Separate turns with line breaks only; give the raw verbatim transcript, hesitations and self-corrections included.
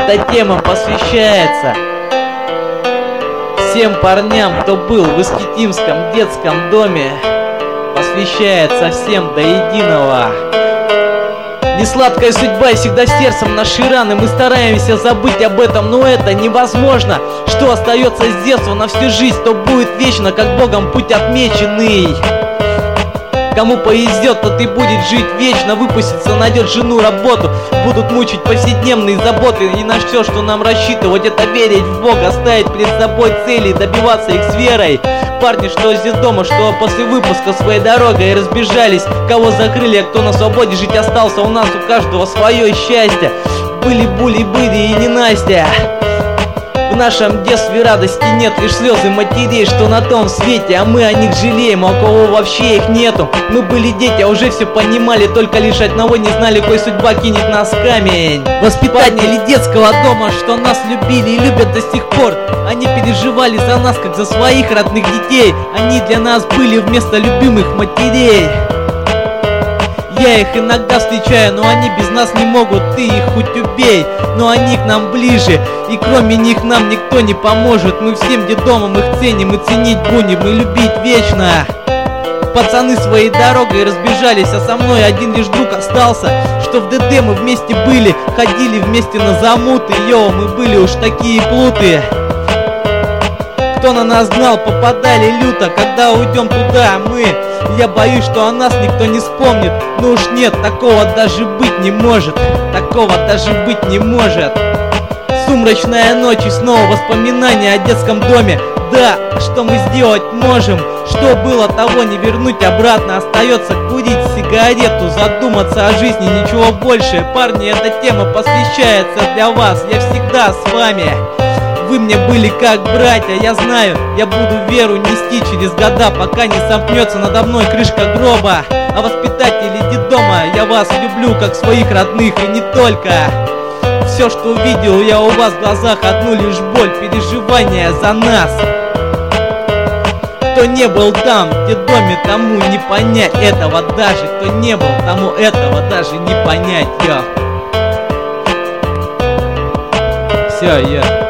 Эта тема посвящается всем парням, кто был в Искитимском детском доме. Посвящается всем до единого. Несладкая судьба и всегда сердцем наши раны. Мы стараемся забыть об этом, но это невозможно. Что остается с детства на всю жизнь, то будет вечно, как Богом путь отмеченный. Кому повезет, тот и будет жить вечно. Выпустится, найдет жену, работу. Будут мучить повседневные заботы. И на все, что нам рассчитывать, это верить в Бога, ставить перед собой цели, добиваться их с верой. Парни, что здесь дома, что после выпуска своей дорогой разбежались. Кого закрыли, а кто на свободе жить остался. У нас у каждого свое счастье. Были були, были и не Настя. В нашем детстве радости нет, лишь слезы матерей, что на том свете, а мы о них жалеем, а у кого вообще их нету. Мы были дети, а уже все понимали, только лишь одного не знали, кой судьба кинет нас камень. Воспитатели детского дома, что нас любили и любят до сих пор. Они переживали за нас, как за своих родных детей. Они для нас были вместо любимых матерей. Я их иногда встречаю, но они без нас не могут, ты их хоть убей. Но они к нам ближе, и кроме них нам никто не поможет. Мы всем детдомом их ценим и ценить будем, и любить вечно. Пацаны своей дорогой разбежались, а со мной один лишь друг остался. Что в ДД мы вместе были, ходили вместе на замуты. Йоу, мы были уж такие плуты. Кто на нас знал, попадали люто. Когда уйдем туда мы, я боюсь, что о нас никто не вспомнит. Ну уж нет, такого даже быть не может. Такого даже быть не может. Сумрачная ночь и снова воспоминания о детском доме. Да, что мы сделать можем? Что было, того не вернуть обратно. Остается курить сигарету, задуматься о жизни, ничего больше. Парни, эта тема посвящается для вас. Я всегда с вами. Вы мне были как братья, я знаю, я буду веру нести через года, пока не сомкнется надо мной крышка гроба. А воспитатели детдома, я вас люблю как своих родных и не только. Все, что увидел я у вас в глазах, одну лишь боль, переживания за нас. Кто не был там, в детдоме, тому не понять этого даже. Кто не был, тому этого даже не понять, я. Все, я.